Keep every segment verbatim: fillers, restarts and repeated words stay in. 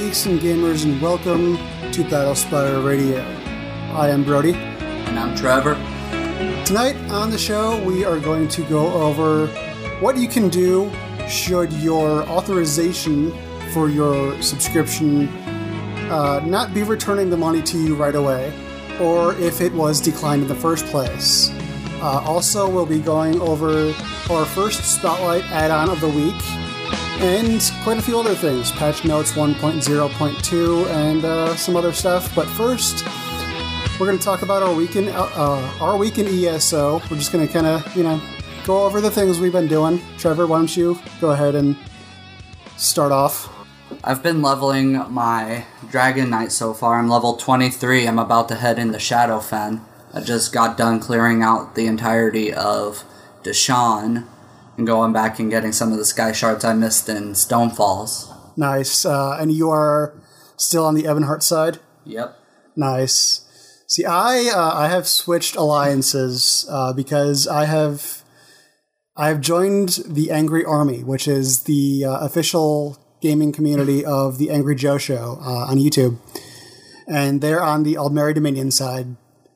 geeks and gamers, and welcome to Battlespire Radio. I am Brody. And I'm Trevor. Tonight on the show, we are going to go over what you can do should your authorization for your subscription uh, not be returning the money to you right away, or if it was declined in the first place. Uh, also, we'll be going over our first Spotlight add-on of the week, and quite a few other things, patch notes one point oh point two, and uh, some other stuff. But first, we're going to talk about our week in, uh, our week in E S O. We're just going to kind of, you know, go over the things we've been doing. Trevor, why don't you go ahead and start off? I've been leveling my Dragon Knight so far. I'm level twenty-three. I'm about to head into Shadowfen. I just got done clearing out the entirety of Deshaun and going back and getting some of the Sky Shards I missed in Stonefalls. Nice. Uh, and you are still on the Evanhart side? Yep. Nice. See, I uh, I have switched alliances uh, because I have I have joined the Angry Army, which is the uh, official gaming community of the Angry Joe Show uh, on YouTube, and they're on the Aldmeri Dominion side,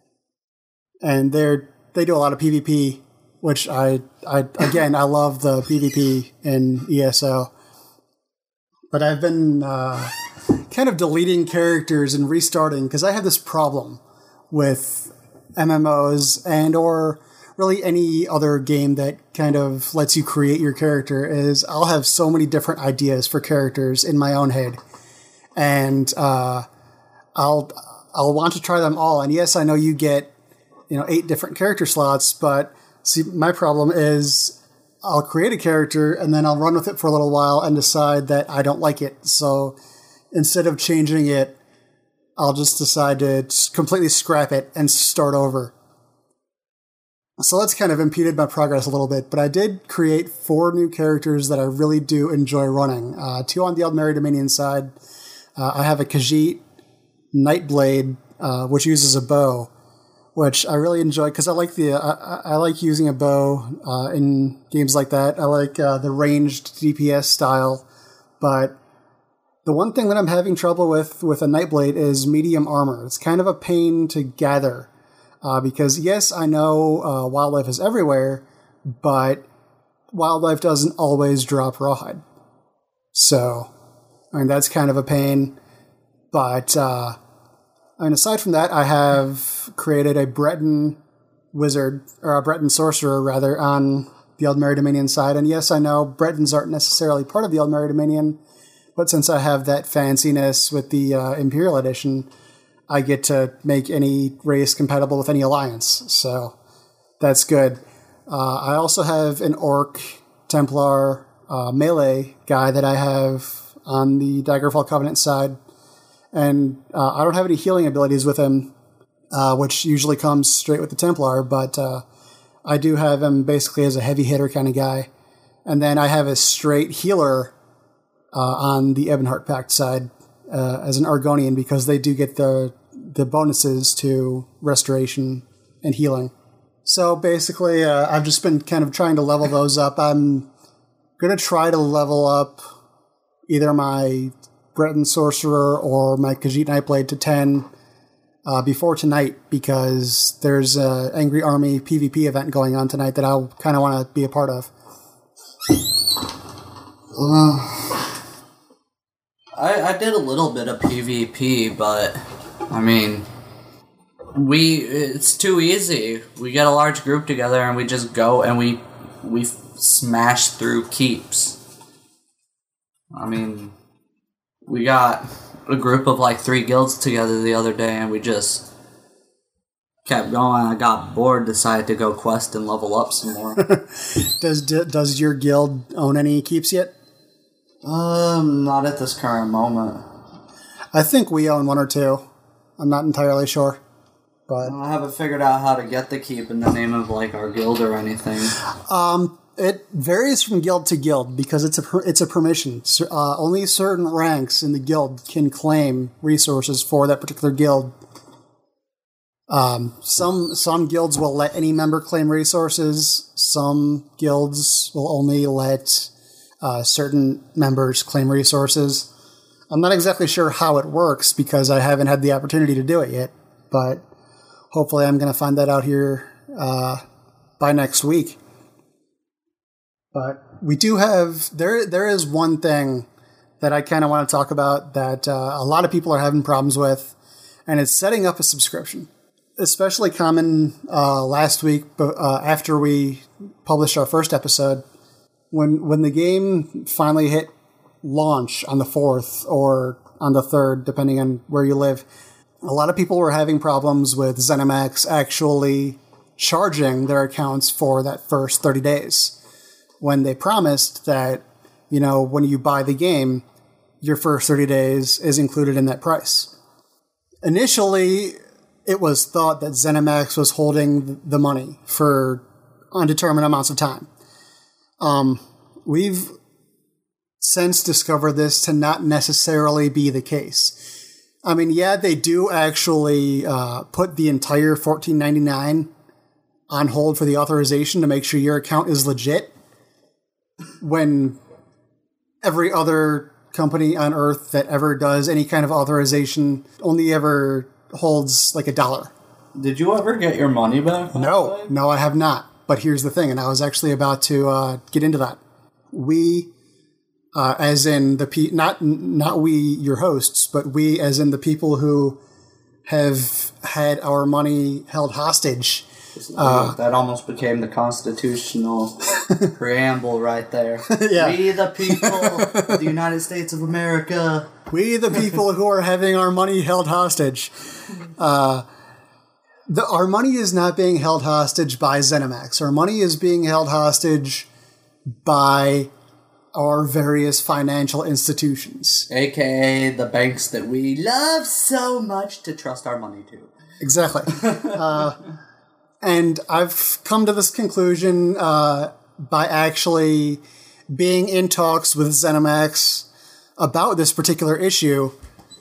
and they're they do a lot of PvP, which I I again I love the PvP in E S O, but I've been uh, kind of deleting characters and restarting because I have this problem with M M Os and or really any other game that kind of lets you create your character is I'll have so many different ideas for characters in my own head, and uh, I'll I'll want to try them all. And yes, I know you get you know eight different character slots, but see, my problem is I'll create a character and then I'll run with it for a little while and decide that I don't like it. So instead of changing it, I'll just decide to completely scrap it and start over. So that's kind of impeded my progress a little bit, but I did create four new characters that I really do enjoy running. Uh, two on the Aldmeri Dominion side. Uh, I have a Khajiit Nightblade, uh, which uses a bow, which I really enjoy because I like the uh, I, I like using a bow uh, in games like that. I like uh, the ranged D P S style, but the one thing that I'm having trouble with with a Nightblade is medium armor. It's kind of a pain to gather. Uh, because, yes, I know uh, wildlife is everywhere, but wildlife doesn't always drop rawhide. So, I mean, that's kind of a pain. But, uh, I mean, aside from that, I have created a Breton wizard, or a Breton sorcerer, rather, on the Aldmeri Dominion side. And yes, I know Bretons aren't necessarily part of the Aldmeri Dominion, but since I have that fanciness with the uh, Imperial Edition, I get to make any race compatible with any alliance, so that's good. Uh, I also have an Orc Templar uh, melee guy that I have on the Daggerfall Covenant side, and uh, I don't have any healing abilities with him, uh, which usually comes straight with the Templar, but uh, I do have him basically as a heavy hitter kind of guy. And then I have a straight healer uh, on the Evanhart Pact side uh, as an Argonian because they do get the the bonuses to restoration and healing. So basically, uh, I've just been kind of trying to level those up. I'm going to try to level up either my Breton Sorcerer or my Khajiit Nightblade to ten uh, before tonight because there's an Angry Army PvP event going on tonight that I kind of want to be a part of. Uh, I, I did a little bit of PvP, but I mean, we it's too easy. We get a large group together and we just go and we we smash through keeps. I mean, we got a group of like three guilds together the other day and we just kept going. I got bored, decided to go quest and level up some more. does does your guild own any keeps yet? Um, not at this current moment. I think we own one or two. I'm not entirely sure, but I haven't figured out how to get the keep in the name of like our guild or anything. Um, it varies from guild to guild because it's a it's a permission. Uh, only certain ranks in the guild can claim resources for that particular guild. Um, some some guilds will let any member claim resources. Some guilds will only let uh, certain members claim resources. I'm not exactly sure how it works because I haven't had the opportunity to do it yet, but hopefully I'm going to find that out here uh, by next week. But we do have, there. there is one thing that I kind of want to talk about that uh, a lot of people are having problems with, and it's setting up a subscription. Especially common uh, last week uh, after we published our first episode, when when the game finally hit launch on the fourth or on the third, depending on where you live, a lot of people were having problems with ZeniMax actually charging their accounts for that first thirty days, when they promised that, you know, when you buy the game, your first thirty days is included in that price. Initially, it was thought that ZeniMax was holding the money for undetermined amounts of time. Um, we've since discovered this to not necessarily be the case. I mean, yeah, they do actually uh, put the entire fourteen ninety-nine on hold for the authorization to make sure your account is legit, when every other company on Earth that ever does any kind of authorization only ever holds like a dollar. Did you ever get your money back? No, no, I have not. But here's the thing, and I was actually about to uh, get into that. We, uh, as in the pe- not not we, your hosts, but we, as in the people who have had our money held hostage. Uh, that almost became the constitutional preamble right there. Yeah. We the people of the United States of America. We the people who are having our money held hostage. Uh, the, our money is not being held hostage by ZeniMax. Our money is being held hostage by our various financial institutions. A K A the banks that we love so much to trust our money to. Exactly. uh, and I've come to this conclusion uh, by actually being in talks with ZeniMax about this particular issue.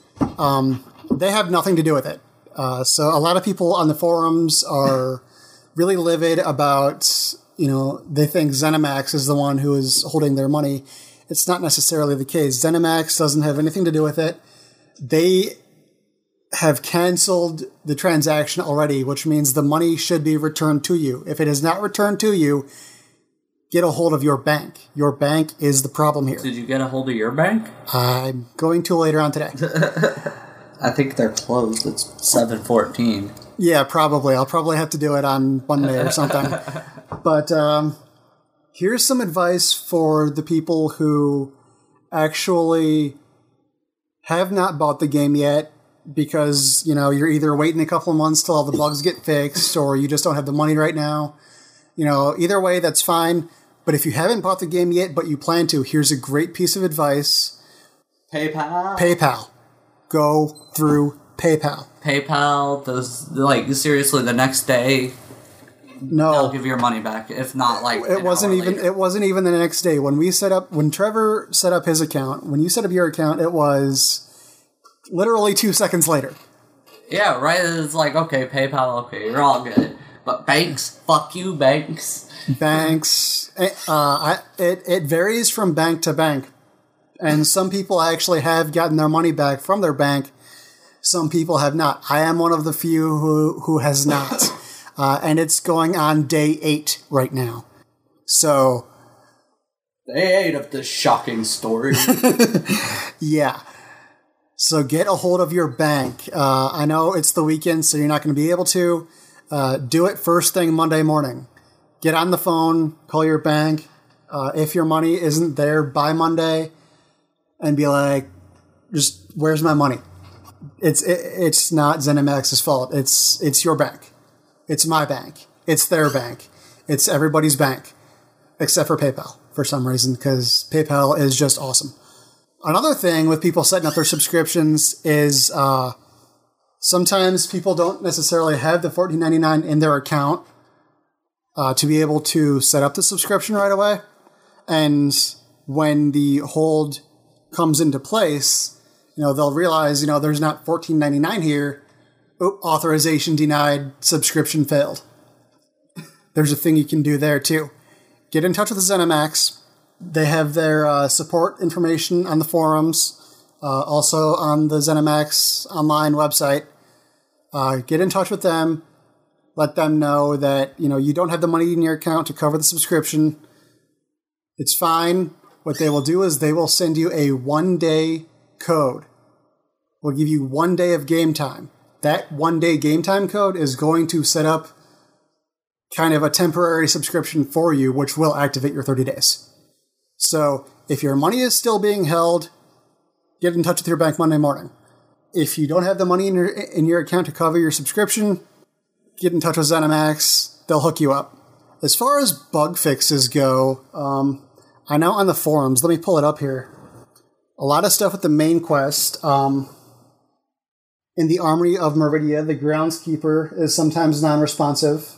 Um, they have nothing to do with it. Uh, so a lot of people on the forums are really livid about, you know, they think ZeniMax is the one who is holding their money. It's not necessarily the case. ZeniMax doesn't have anything to do with it. They have canceled the transaction already, which means the money should be returned to you. If it is not returned to you, get a hold of your bank. Your bank is the problem here. Did you get a hold of your bank? I'm going to later on today. I think they're closed. It's seven fourteen. Yeah, probably. I'll probably have to do it on Monday or something. But um, here's some advice for the people who actually have not bought the game yet because, you know, you're either waiting a couple of months till all the bugs get fixed or you just don't have the money right now. You know, either way, that's fine. But if you haven't bought the game yet, but you plan to, here's a great piece of advice. PayPal. PayPal. Go through PayPal. PayPal, those, like, seriously, the next day, no, they'll give your money back. If not, like, it wasn't even. Later. It wasn't even the next day when we set up. When Trevor set up his account, when you set up your account, it was literally two seconds later. Yeah, right. It's like, okay, PayPal, okay, you're all good. But banks, fuck you, banks. Banks, uh, I, it it varies from bank to bank. And some people actually have gotten their money back from their bank. Some people have not. I am one of the few who, who has not. Uh, and it's going on day eight right now. So. Day eight of this shocking story. Yeah. So get a hold of your bank. Uh, I know it's the weekend, so you're not going to be able to. Uh, do it first thing Monday morning. Get on the phone, call your bank. Uh, if your money isn't there by Monday, and be like, just, where's my money? It's it, it's not ZeniMax's fault. It's it's your bank. It's my bank. It's their bank. It's everybody's bank, except for PayPal for some reason, because PayPal is just awesome. Another thing with people setting up their subscriptions is uh, sometimes people don't necessarily have the fourteen ninety-nine in their account uh, to be able to set up the subscription right away. And when the hold comes into place, you know, they'll realize, you know, there's not fourteen ninety-nine here. Oop, authorization denied, subscription failed. There's a thing you can do there too. Get in touch with the ZeniMax. They have their uh, support information on the forums. uh, also on the ZeniMax Online website. Uh, get in touch with them. Let them know that, you know, you don't have the money in your account to cover the subscription. It's fine. What they will do is they will send you a one-day code. We'll give you one day of game time. That one-day game time code is going to set up kind of a temporary subscription for you, which will activate your thirty days. So if your money is still being held, get in touch with your bank Monday morning. If you don't have the money in your in your account to cover your subscription, get in touch with ZeniMax. They'll hook you up. As far as bug fixes go, um, I know on the forums, let me pull it up here. A lot of stuff with the main quest. Um, in the Armory of Meridia, the groundskeeper is sometimes non-responsive.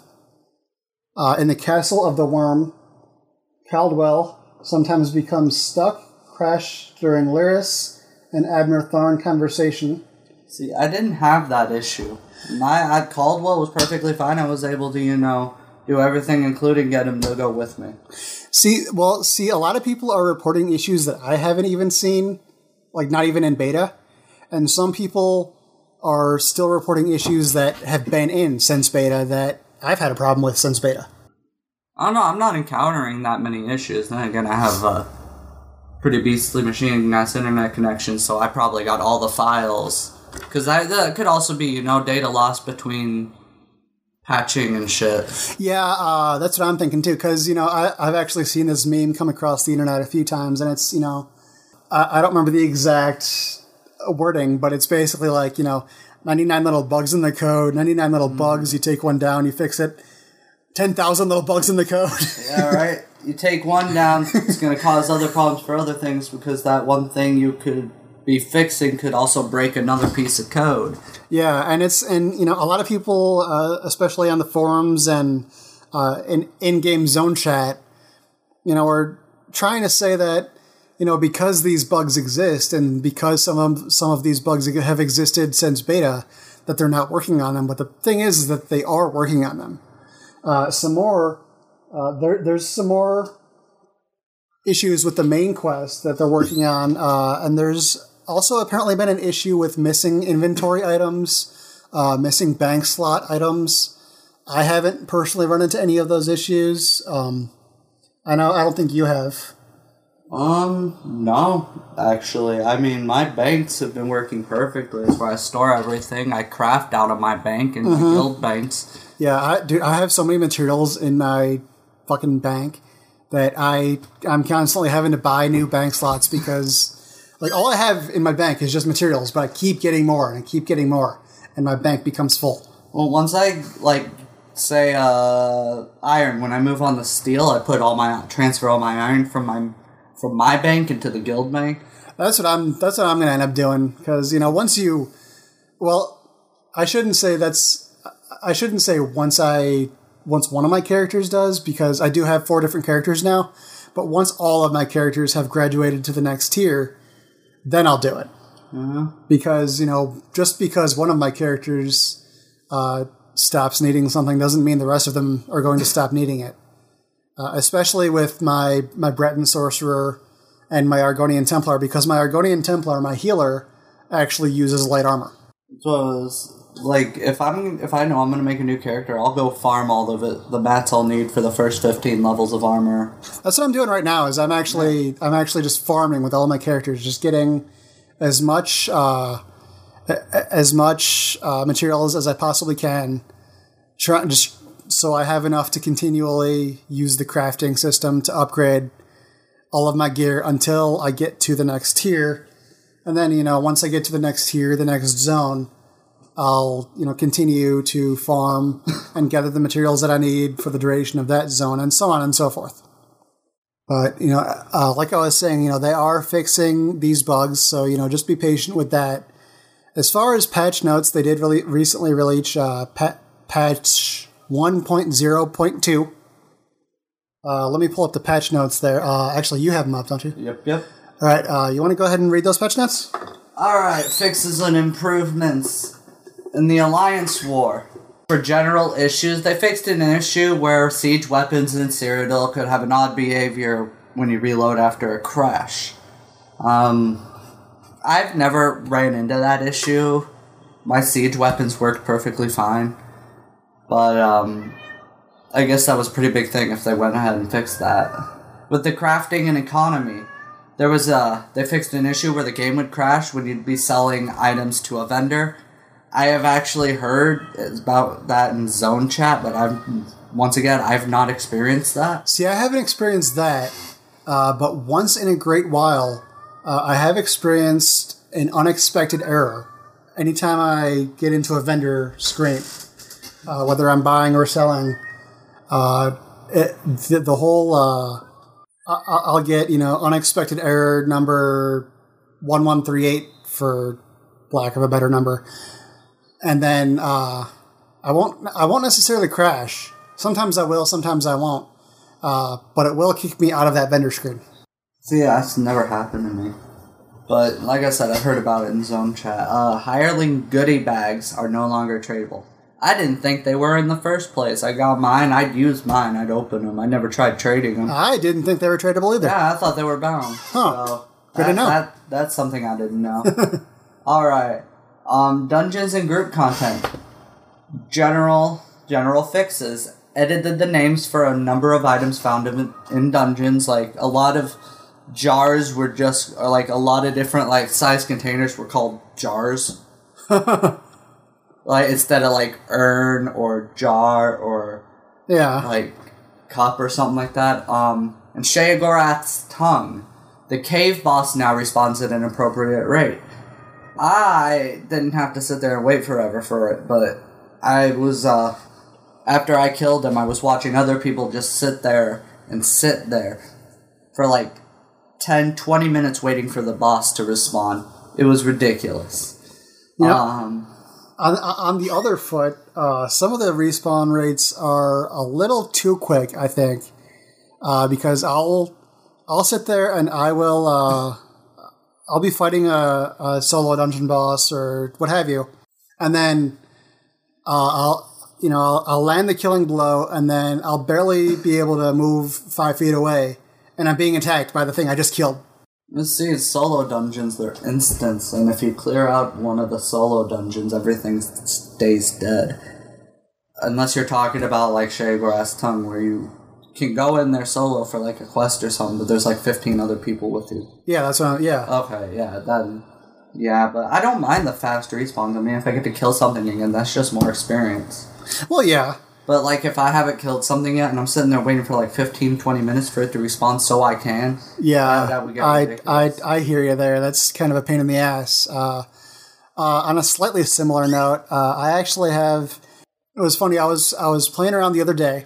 Uh, in the Castle of the Worm, Caldwell sometimes becomes stuck, crash during Lyris and Abner Thorn conversation. See, I didn't have that issue. My I, Caldwell was perfectly fine. I was able to, you know, do everything, including get him to go with me. See, well, see, a lot of people are reporting issues that I haven't even seen, like not even in beta. And some people are still reporting issues that have been in since beta that I've had a problem with since beta. I don't know, I'm not encountering that many issues. Then again, I have a pretty beastly machine, nice internet connection, so I probably got all the files. Because that could also be, you know, data loss between patching and shit. Yeah, uh, that's what I'm thinking too, because, you know, I, I've actually seen this meme come across the internet a few times, and it's, you know, I, I don't remember the exact wording, but it's basically like, you know, ninety-nine little bugs in the code, ninety-nine little mm. bugs, you take one down, you fix it, ten thousand little bugs in the code. Yeah, right. You take one down, it's going to cause other problems for other things, because that one thing you could be fixing could also break another piece of code. Yeah, and it's, and, you know, a lot of people, uh, especially on the forums and uh, in in-game zone chat, you know, are trying to say that, you know, because these bugs exist and because some of some of these bugs have existed since beta, that they're not working on them. But the thing is, is that they are working on them. Uh, some more, uh, there, there's some more issues with the main quest that they're working on, uh, and there's also apparently been an issue with missing inventory items, uh, missing bank slot items. I haven't personally run into any of those issues. Um, I know I don't think you have. Um, no, actually. I mean, my banks have been working perfectly. It's where I store everything. I craft out of my bank and mm-hmm. my guild banks. Yeah, I, dude, I have so many materials in my fucking bank that I, I'm constantly having to buy new bank slots because, like, all I have in my bank is just materials, but I keep getting more and I keep getting more, and my bank becomes full. Well, once I, like, say, uh, iron, when I move on the steel, I put all my, transfer all my iron from my... from my bank into the guild bank. That's what I'm. That's what I'm going to end up doing because, you know, once you, well, I shouldn't say that's. I shouldn't say once I once one of my characters does, because I do have four different characters now. But once all of my characters have graduated to the next tier, then I'll do it. Uh-huh. Because, you know, just because one of my characters uh, stops needing something doesn't mean the rest of them are going to stop needing it. Uh, especially with my, my Breton Sorcerer and my Argonian Templar, because my Argonian Templar, my healer, actually uses light armor. So, like, if I'm if I know I'm going to make a new character, I'll go farm all of it, the mats I'll need for the first fifteen levels of armor. That's what I'm doing right now, is I'm actually yeah. I'm actually just farming with all my characters, just getting as much uh, as much uh, materials as I possibly can, try, just so I have enough to continually use the crafting system to upgrade all of my gear until I get to the next tier. And then, you know, once I get to the next tier, the next zone, I'll, you know, continue to farm and gather the materials that I need for the duration of that zone, and so on and so forth. But, you know, uh, like I was saying, you know, they are fixing these bugs, so, you know, just be patient with that. As far as patch notes, they did really recently release uh, pa- patch one point oh point two. Uh, let me pull up the patch notes there. Uh, actually, you have them up, don't you? Yep, yep. All right, uh, you want to go ahead and read those patch notes? All right, fixes and improvements in the Alliance War. For general issues, they fixed an issue where siege weapons in Cyrodiil could have an odd behavior when you reload after a crash. Um, I've never ran into that issue. My siege weapons worked perfectly fine. But, um, I guess that was a pretty big thing if they went ahead and fixed that. With the crafting and economy, there was a, they fixed an issue where the game would crash when you'd be selling items to a vendor. I have actually heard about that in Zone Chat, but I've, once again, I've not experienced that. See, I haven't experienced that, uh, but once in a great while, uh, I have experienced an unexpected error. Anytime I get into a vendor screen, uh, whether I'm buying or selling, uh, it, the, the whole, uh, I, I'll get, you know, unexpected error number one one three eight for lack of a better number. And then, uh, I won't, I won't necessarily crash. Sometimes I will, sometimes I won't. Uh, but it will kick me out of that vendor screen. See, that's never happened to me. But, like I said, I've heard about it in Zone Chat. Uh, hireling goodie bags are no longer tradable. I didn't think they were in the first place. I got mine, I'd use mine, I'd open them. I never tried trading them. I didn't think they were tradable either. Yeah, I thought they were bound. Huh. So Good that, to know. That, that's something I didn't know. Alright. Um, dungeons and group content. General, general fixes. Edited the names for a number of items found in, in dungeons. Like, a lot of jars were just, or like a lot of different like size containers were called jars. Like instead of like urn or jar or yeah, like cup or something like that. Um, and Sheogorath's tongue. The cave boss now responds at an appropriate rate. I didn't have to sit there and wait forever for it, but I was uh after I killed him, I was watching other people just sit there and sit there for like ten, twenty minutes waiting for the boss to respawn. It was ridiculous. Yep. Um, on, on the other foot, uh, some of the respawn rates are a little too quick, I think, uh, because I'll I'll sit there and I will uh, I'll be fighting a, a solo dungeon boss or what have you, and then uh, I'll you know I'll, I'll land the killing blow, and then I'll barely be able to move five feet away. And I'm being attacked by the thing I just killed. Let's see, in solo dungeons, they're instants, and if you clear out one of the solo dungeons, everything stays dead. Unless you're talking about, like, Sheogorath's tongue, where you can go in there solo for, like, a quest or something, but there's, like, fifteen other people with you. Yeah, that's what I'm, yeah. Okay, yeah, that, yeah, but I don't mind the fast respawn. I mean, if I get to kill something again, that's just more experience. Well, yeah. But, like, if I haven't killed something yet, and I'm sitting there waiting for, like, fifteen, twenty minutes for it to respawn so I can... Yeah, that would get I, I, ridiculous. I hear you there. That's kind of a pain in the ass. Uh, uh, on a slightly similar note, uh, I actually have... It was funny, I was I was playing around the other day,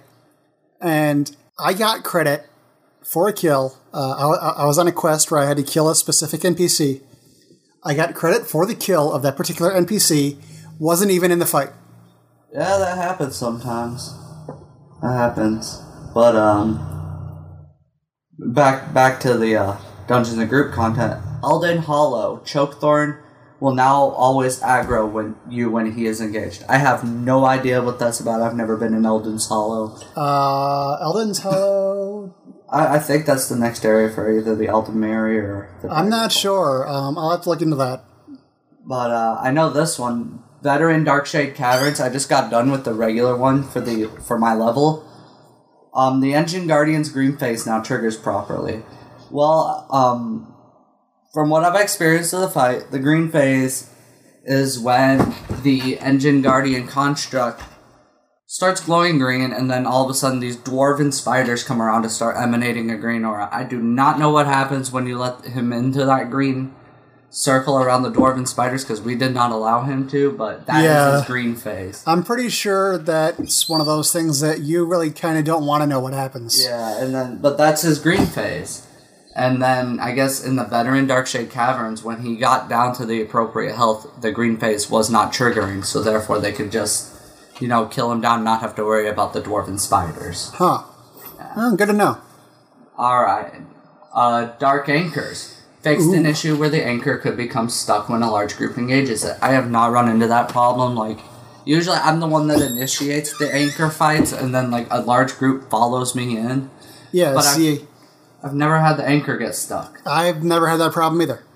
and I got credit for a kill. Uh, I, I was on a quest where I had to kill a specific N P C. I got credit for the kill of that particular N P C, wasn't even in the fight. Yeah, that happens sometimes. That happens. But, um... Back back to the uh, Dungeons and Group content. Elden Hollow. Chokethorn will now always aggro when you when he is engaged. I have no idea what that's about. I've never been in Elden's Hollow. Uh, Elden's Hollow... I, I think that's the next area for either the Elden Mary or... the I'm not sure. Um, I'll have to look into that. But uh, I know this one... Veteran Darkshade Caverns. I just got done with the regular one for the for my level. Um, the Engine Guardian's green phase now triggers properly. Well, um, from what I've experienced of the fight, the green phase is when the Engine Guardian construct starts glowing green, and then all of a sudden these dwarven spiders come around to start emanating a green aura. I do not know what happens when you let him into that green circle around the dwarven spiders, because we did not allow him to, but that Yeah. is his green phase. I'm pretty sure that's one of those things that you really kind of don't want to know what happens. Yeah, and then but that's his green phase. And then I guess in the veteran Darkshade Caverns, when he got down to the appropriate health, the green phase was not triggering, so therefore they could just, you know, kill him down, not have to worry about the dwarven spiders. Huh. Yeah. Oh, good to know. Alright. Uh, Dark Anchors. Fixed an issue where the anchor could become stuck when a large group engages it. I have not run into that problem. Like, usually I'm the one that initiates the anchor fights, and then, like, a large group follows me in. Yeah, But see, I've, I've never had the anchor get stuck. I've never had that problem either.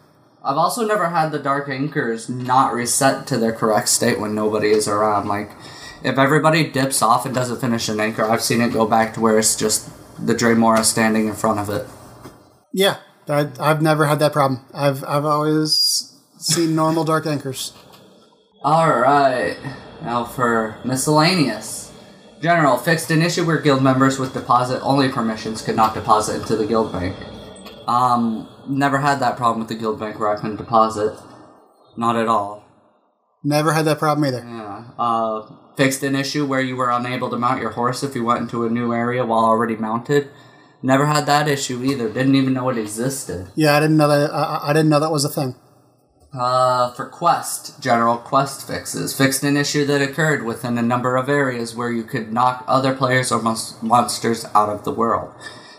I've also never had the Dark Anchors not reset to their correct state when nobody is around. Like, if everybody dips off and doesn't finish an anchor, I've seen it go back to where it's just the Dremora standing in front of it. Yeah, I, I've never had that problem. I've I've always seen normal Dark Anchors. Alright, now for miscellaneous. General, fixed an issue where guild members with deposit-only permissions could not deposit into the guild bank. Um, never had that problem with the guild bank where I couldn't deposit. Not at all. Never had that problem either. Yeah. Uh, fixed an issue where you were unable to mount your horse if you went into a new area while already mounted. Never had that issue either. Didn't even know it existed. Yeah, I didn't know that. I, I didn't know that was a thing. Uh, for quest, general quest fixes. Fixed an issue that occurred within a number of areas where you could knock other players or mon- monsters out of the world.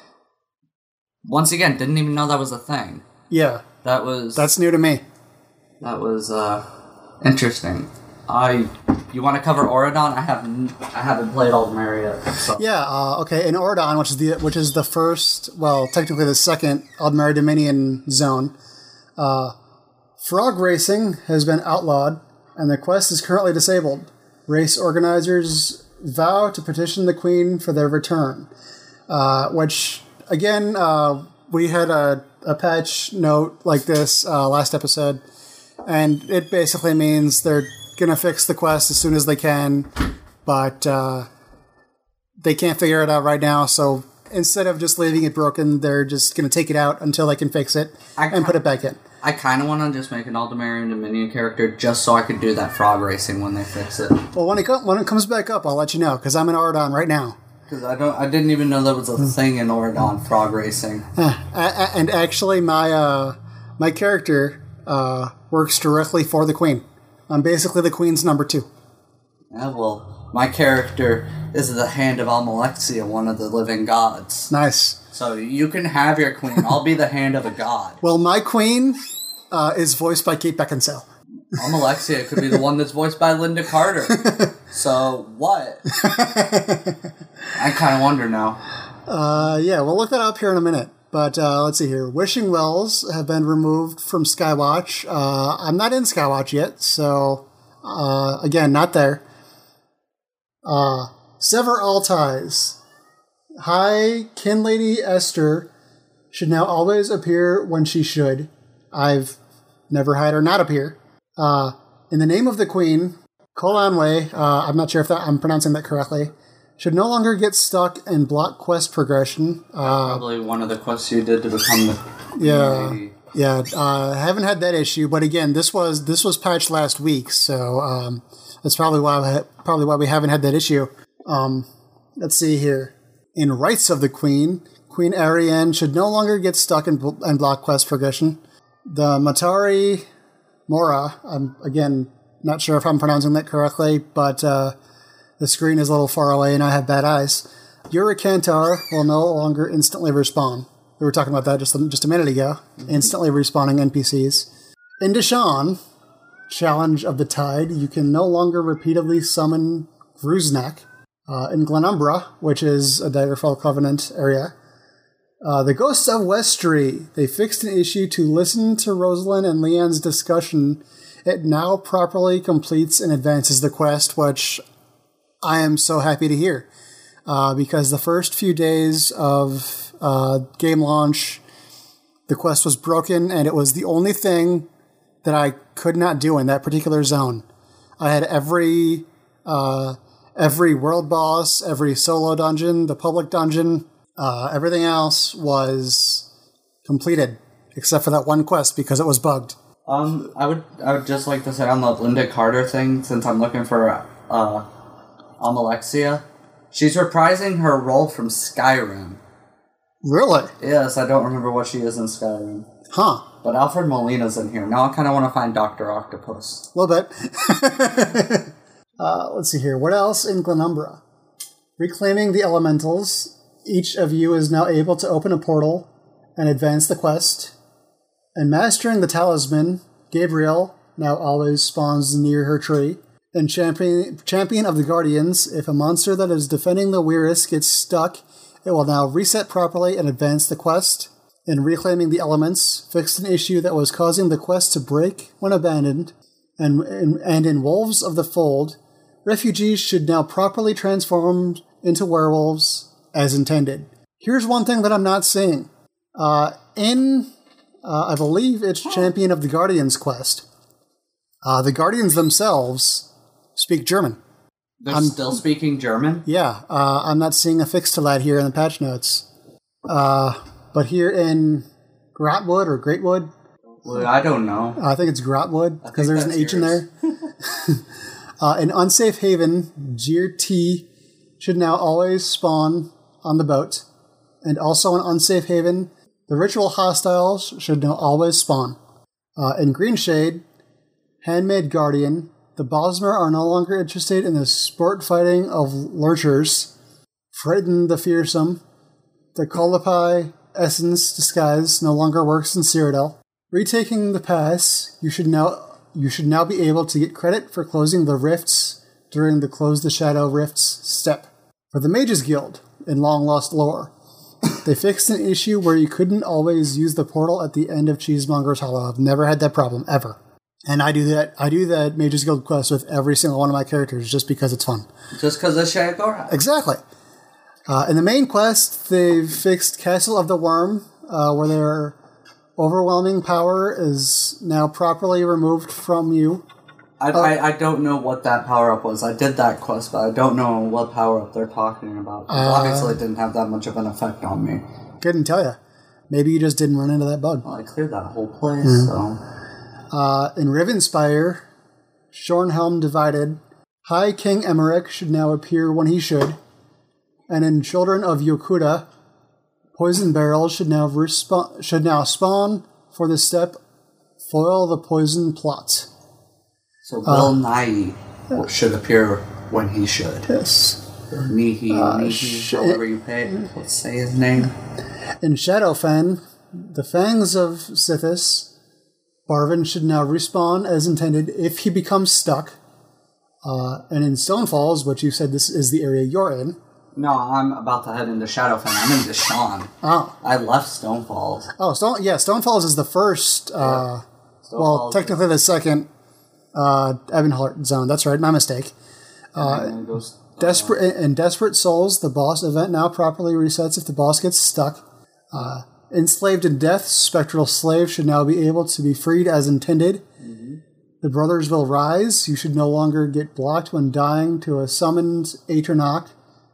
Once again, didn't even know that was a thing. Yeah. That was... That's new to me. That was, uh, interesting. I... You want to cover Auradon? I haven't. I haven't played Aldmeria yet. So. Yeah. Uh, okay. In Auradon, which is the which is the first, well, technically the second Aldmeri Dominion zone, uh, frog racing has been outlawed, and the quest is currently disabled. Race organizers vow to petition the Queen for their return. Uh, which again, uh, we had a a patch note like this uh, last episode, and it basically means they're gonna fix the quest as soon as they can, but uh, they can't figure it out right now. So instead of just leaving it broken, they're just gonna take it out until they can fix it I and put it back in. I kind of want to just make an Aldemarian Dominion character just so I could do that frog racing when they fix it. Well, when it co- when it comes back up, I'll let you know because I'm in Auradon right now. Because I don't, I didn't even know there was a thing in Auradon, frog racing. Uh, and actually, my uh, my character uh, works directly for the Queen. I'm basically the Queen's number two. Yeah, well, my character is the Hand of Almalexia, one of the living gods. Nice. So you can have your queen. I'll be the hand of a god. Well, my queen uh, is voiced by Kate Beckinsale. Almalexia could be the one that's voiced by Linda Carter. So what? I kind of wonder now. Uh, yeah, we'll look that up here in a minute. But uh, let's see here. Wishing Wells have been removed from Skywatch. Uh, I'm not in Skywatch yet, so uh, again, not there. Uh, sever all ties. High Kin Lady Esther should now always appear when she should. I've never had her not appear. Uh, in the name of the Queen, Kolanwe, uh, I'm not sure if that, I'm pronouncing that correctly, should no longer get stuck in block quest progression. Uh, Probably one of the quests you did to become the yeah, lady. yeah. Uh, I haven't had that issue, but again, this was this was patched last week, so um, that's probably why I ha- probably why we haven't had that issue. Um, let's see here. In Rights of the Queen, Queen Ariane should no longer get stuck in, bl- in block quest progression. The Matari Mora, I'm again not sure if I'm pronouncing that correctly, but uh, the screen is a little far away and I have bad eyes. Urikantar will no longer instantly respawn. We were talking about that just a, just a minute ago. Mm-hmm. Instantly respawning N P Cs. In Deshawn, Challenge of the Tide, you can no longer repeatedly summon Gruznak. Uh, in Glenumbra, which is a Daggerfall Covenant area. Uh, the Ghosts of Westry, they fixed an issue to listen to Rosalind and Leanne's discussion. It now properly completes and advances the quest, which I am so happy to hear. Uh, because the first few days of uh, game launch, the quest was broken, and it was the only thing that I could not do in that particular zone. I had every... Uh, Every world boss, every solo dungeon, the public dungeon, uh, everything else was completed, except for that one quest because it was bugged. Um, I would I would just like to say on the Linda Carter thing, since I'm looking for uh, Almalexia, she's reprising her role from Skyrim. Really? Yes, I don't remember what she is in Skyrim. Huh. But Alfred Molina's in here. Now I kind of want to find Doctor Octopus. A little bit. Uh, let's see here. What else in Glenumbra? Reclaiming the elementals. Each of you is now able to open a portal and advance the quest. And mastering the talisman, Gabriel now always spawns near her tree. And champion, champion of the Guardians, if a monster that is defending the Weiris gets stuck, it will now reset properly and advance the quest. In Reclaiming the Elements, fixed an issue that was causing the quest to break when abandoned, and, and, and in Wolves of the Fold, refugees should now properly transform into werewolves as intended. Here's one thing that I'm not seeing. Uh, in, uh, I believe it's Champion of the Guardians quest, uh, the Guardians themselves speak German. They're I'm, still speaking German? Yeah, uh, I'm not seeing a fix to that here in the patch notes. Uh, but here in Grotwood or Greatwood, well, I don't know. I think it's Grotwood because there's an H yours. in there. uh, in Unsafe Haven, Gear T should now always spawn on the boat. And also in Unsafe Haven, the Ritual Hostiles should now always spawn. Uh, in Greenshade, Handmaid Guardian, the Bosmer are no longer interested in the sport fighting of lurchers. Frighten the Fearsome, the Kolopai Essence disguise no longer works in Cyrodiil. Retaking the pass, you should now you should now be able to get credit for closing the rifts during the Close the Shadow Rifts step. For the Mages Guild, in Long Lost Lore, they fixed an issue where you couldn't always use the portal at the end of Cheesemonger's Hollow. I've never had that problem, ever. And I do that I do that Mages Guild quest with every single one of my characters just because it's fun. Just because of Shagora. Exactly. Uh, in the main quest, they've fixed Castle of the Worm, uh, where their overwhelming power is now properly removed from you. I, uh, I, I don't know what that power-up was. I did that quest, but I don't know what power-up they're talking about. Uh, obviously, it didn't have that much of an effect on me. Couldn't tell you. Maybe you just didn't run into that bug. Well, I cleared that whole place, mm-hmm. so... Uh, in Rivenspire, Shornhelm Divided, High King Emmerich should now appear when he should. And in Children of Yokuda, Poison Barrels should now respa- should now spawn for the step Foil the Poison Plot. So Will uh, Nye should appear when he should. Yes. Or Nihi, uh, Nihi, sh- however you pay it. Let's say his name. In Shadowfen, the Fangs of Sithis, Barvin should now respawn as intended if he becomes stuck. Uh, and in Stonefalls, which you said this is the area you're in. No, I'm about to head into Shadowfen. I'm in Deshaun. Oh. I left Stonefalls. Oh, Stone, yeah, Stonefalls is the first, uh, yeah. well, technically the second uh, Ebonheart zone. That's right, my mistake. Uh, and goes, desperate uh, In Desperate Souls, the boss event now properly resets if the boss gets stuck. Uh, Enslaved in Death, Spectral Slave should now be able to be freed as intended. Mm-hmm. The Brothers Will Rise. You should no longer get blocked when dying to a summoned Atronach.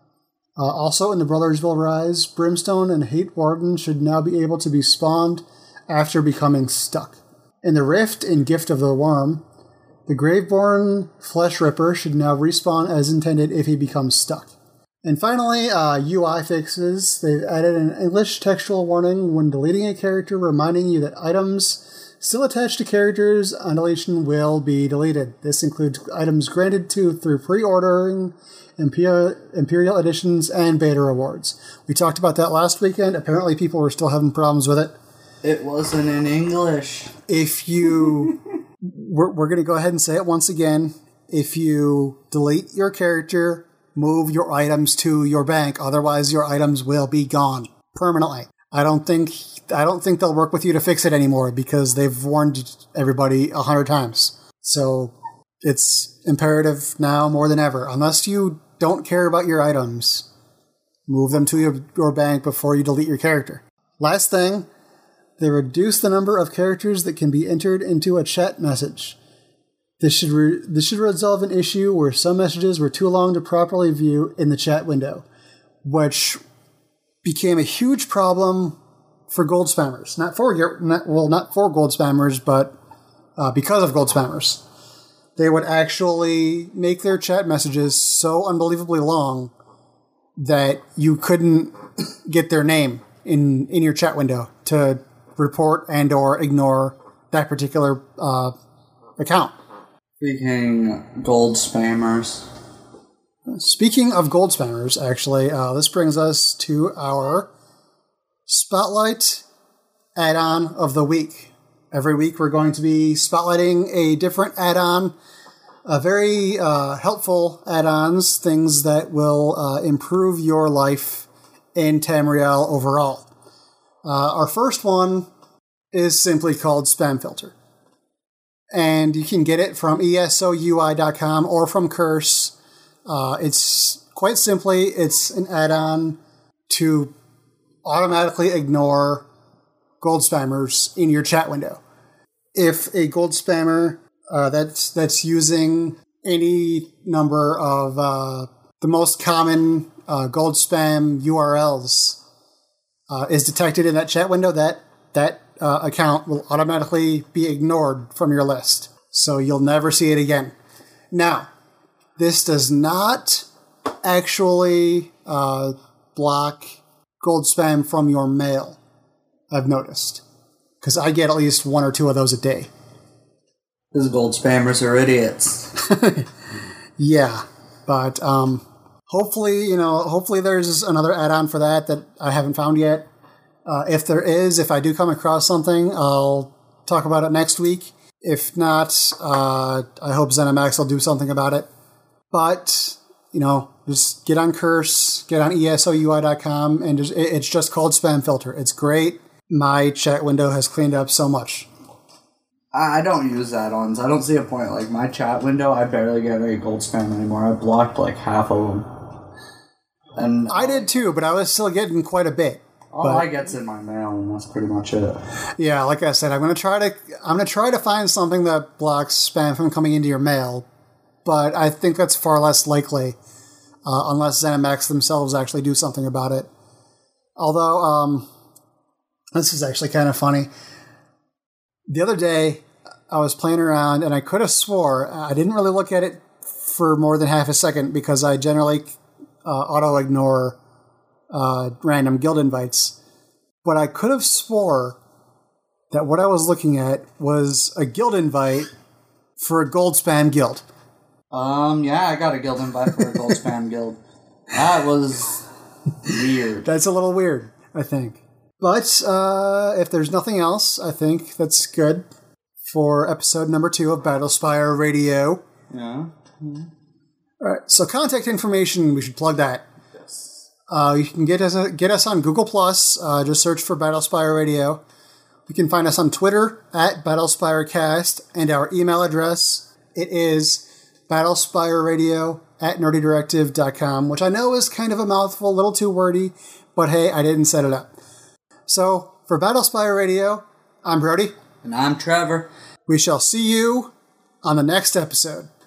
Uh, also in the Brothers Will Rise, Brimstone and Hate Warden should now be able to be spawned after becoming stuck. In the Rift, in Gift of the Worm, the Graveborn Flesh Ripper should now respawn as intended if he becomes stuck. And finally, uh, U I fixes. They've added an English textual warning when deleting a character, reminding you that items still attached to characters on deletion will be deleted. This includes items granted to through pre-ordering, Imperial, Imperial Editions, and Beta Rewards. We talked about that last weekend. Apparently people were still having problems with it. It wasn't in English. If you... we're we're going to go ahead and say it once again. If you delete your character, move your items to your bank. Otherwise, your items will be gone permanently. I don't think... I don't think they'll work with you to fix it anymore because they've warned everybody a hundred times. So it's imperative now more than ever. Unless you don't care about your items, move them to your, your bank before you delete your character. Last thing, they reduce the number of characters that can be entered into a chat message. This should re- this should resolve an issue where some messages were too long to properly view in the chat window, which became a huge problem for gold spammers. Not for not, well, not for gold spammers, but uh, because of gold spammers. They would actually make their chat messages so unbelievably long that you couldn't get their name in, in your chat window to report and or ignore that particular uh, account. Speaking gold spammers. Speaking of gold spammers, actually, uh, this brings us to our Spotlight add-on of the week. Every week we're going to be spotlighting a different add-on, uh, very uh, helpful add-ons, things that will uh, improve your life in Tamriel overall. Uh, our first one is simply called Spam Filter. And you can get it from E S O U I dot com or from Curse. Uh, it's quite simply, it's an add-on to automatically ignore gold spammers in your chat window. If a gold spammer uh, that's that's using any number of uh, the most common uh, gold spam U R Ls uh, is detected in that chat window, that that uh, account will automatically be ignored from your list. So you'll never see it again. Now, this does not actually uh, block gold spam from your mail, I've noticed. Because I get at least one or two of those a day. Those gold spammers are idiots. Yeah, but um, hopefully, you know, hopefully there's another add-on for that that I haven't found yet. Uh, if there is, if I do come across something, I'll talk about it next week. If not, uh, I hope ZeniMax will do something about it. But, you know, just get on Curse, get on E S O U I dot com, and just, it's just called Spam Filter. It's great. My chat window has cleaned up so much. I don't use add-ons. I don't see a point. Like, my chat window, I barely get any gold spam anymore. I blocked, like, half of them. And I did too, but I was still getting quite a bit. all but, I get's in my mail, and that's pretty much it. Yeah, like I said, I'm gonna try to I'm gonna try to find something that blocks spam from coming into your mail, but I think that's far less likely, uh, unless ZeniMax themselves actually do something about it. Although, um, this is actually kind of funny. The other day, I was playing around, and I could have swore, I didn't really look at it for more than half a second, because I generally uh, auto-ignore uh, random guild invites. But I could have swore that what I was looking at was a guild invite for a gold spam guild. Um, yeah, I got a guild invite for a gold spam guild. That was weird. That's a little weird, I think. But uh, if there's nothing else, I think that's good for episode number two of Battlespire Radio. Yeah. Mm-hmm. All right, so contact information, we should plug that. Yes. Uh, you can get us get us on Google Plus. Uh, just search for Battlespire Radio. You can find us on Twitter at BattlespireCast, and our email address, it is battlespireradio at nerdydirective dot com, which I know is kind of a mouthful, a little too wordy, but hey, I didn't set it up. So, for Battlespire Radio, I'm Brody. And I'm Trevor. We shall see you on the next episode.